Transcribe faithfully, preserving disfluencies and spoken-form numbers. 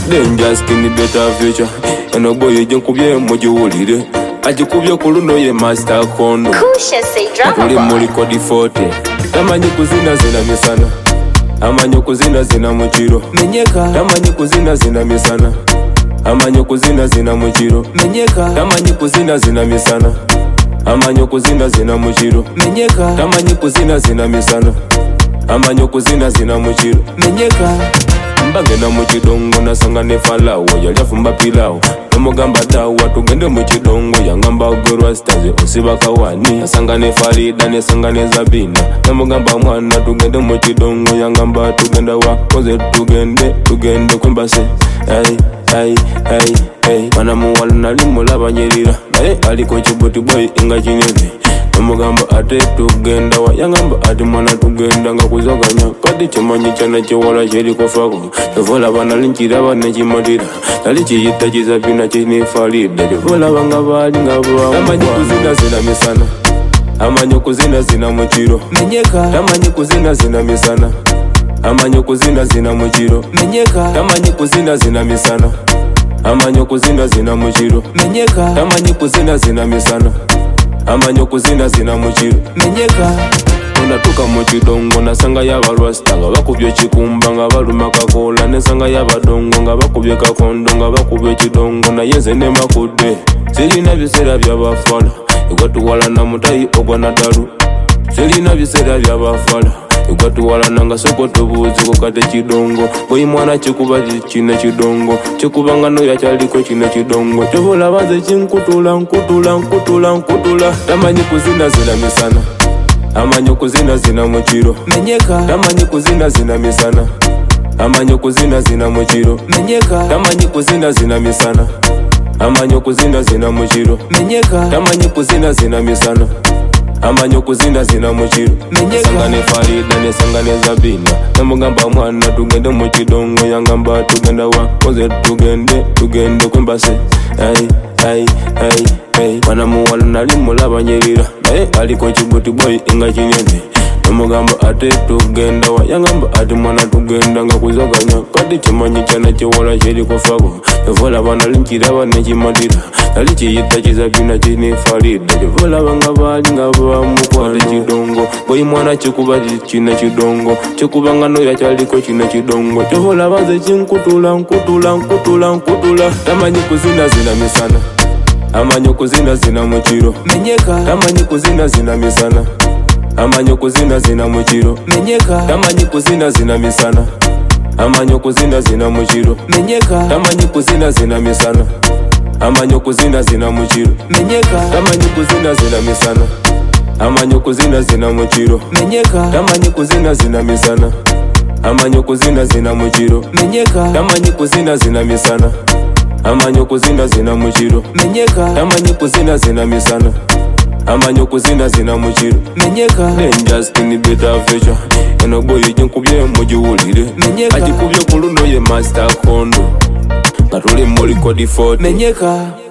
Danger skinny better future. And a boy you don't come here, what you will eat. I just come here, Kuluno, ye master condo. Kusha say drama. Kuli Moriko di forte. Tamanyi kuzina zina misana. Amanyo kuzina zina muchiro. Menyeka. Tamanyi kuzina zina misana. Amanyo kuzina zina muchiro. Menyeka. Tamanyi kuzina zina misana. Amanyo kuzina zina muchiro. Menyeka. Tamanyi kuzina zina misana. Amanyo kuzina zina muchiro. Menyeka. Mbange na muchidongo nasanga nefalawo yaliyafumba pilawo nomugamba dawa tugende muchidongo yangamba ogorwa stazi osiba kawani nasanga nefalida nesanga nezabina nomugamba mwana tugende muchidongo yangamba tugenda wa koze tugende tugende kwembase ay ay ay ay mana muwala nali mulaba nyerira naye aliko chibuti boy inga chinene nomugamba ate tugenda wa yangamba ati mwana tugenda nga kuzoganya kati chimanyi chana chiwala chiri kofako tovola bana linchira bana chimodira nali chiyita chizabina chinefalida tovola banga bali nga bawa tamanyi kuzina zina misana amanyo kuzina zina muchiro menyeka tamanyi kuzina zina misana amanyo kuzina zina muchiro menyeka tamanyi kuzina zina misana amanyo kuzina zina muchiro menyeka tamanyi kuzina zina misana amanyo kuzina zina muchiro menyeka unatuka muchidongo nasanga yabalwasta nga bakubye chikumba nga baluma kakola nesanga yabadongo nga bakubye kakondo nga bakubye chidongo naye nze nemakude sirina biseera byabafala igwatuwala na mutayi ogwana dalu sirina biseera byabafala igwatuwala nanga sokoto buzi kokate chidongo boyi mwana chikuba chine chidongo chikuba ngano yachaliko chine chidongo tobola baze chinkutula nkutula nkutula nkutula tamanyi kuzina zina misana amanyo kuzina zina muchiro menyeka tamanyi kuzina zina misana amanyo kuzina zina muchiro menyeka tamanyi kuzina zina misana amanyo kuzina zina muchiro menyeka tamanyi kuzina zina misana amanyo kuzina zina muchiro menyeka sangane farida ne sangane zabina namugamba mwana tugende muchidongo yangamba tugenda wa koze tugende tugende kwembase ay ay ay ay mana muwala nali mulaba nyerira naye aliko chibuti boy inga chinene nomugamba ate tugenda wa yangamba ati mwana tugenda nga kuzoganya kati chimanyi chana chiwala chiri kofako tovola bana linchira bana chimadira nali chiyita chizabina chinefalida tovola banga bali nga bamukwale chidongo boyi mwana chikuba chine chidongo chikuba ngano yachaliko chine chidongo tovola baze chinkutula nkutula nkutula nkutula tamanyi kuzina zina misana amanyo kuzina zina muchiro menyeka tamanyi kuzina zina misana amanyo kuzina zina muchiro menyeka tamanyi kuzina zina misana amanyo kuzina zina muchiro menyeka tamanyi kuzina zina misana amanyo kuzina zina muchiro menyeka tamanyi kuzina zina misana amanyo kuzina zina muchiro menyeka tamanyi kuzina zina misana amanyo kuzina zina muchiro menyeka tamanyi kuzina zina misana amanyo kuzina zina muchiro menyeka tamanyi kuzina zina misana amanyo kuzina zina muchiro menyeka danger skinny better future and a boy you don't come here mujiwulire menyeka ajikubye kuluno ye master condo Katuli Moriko di forte menyeka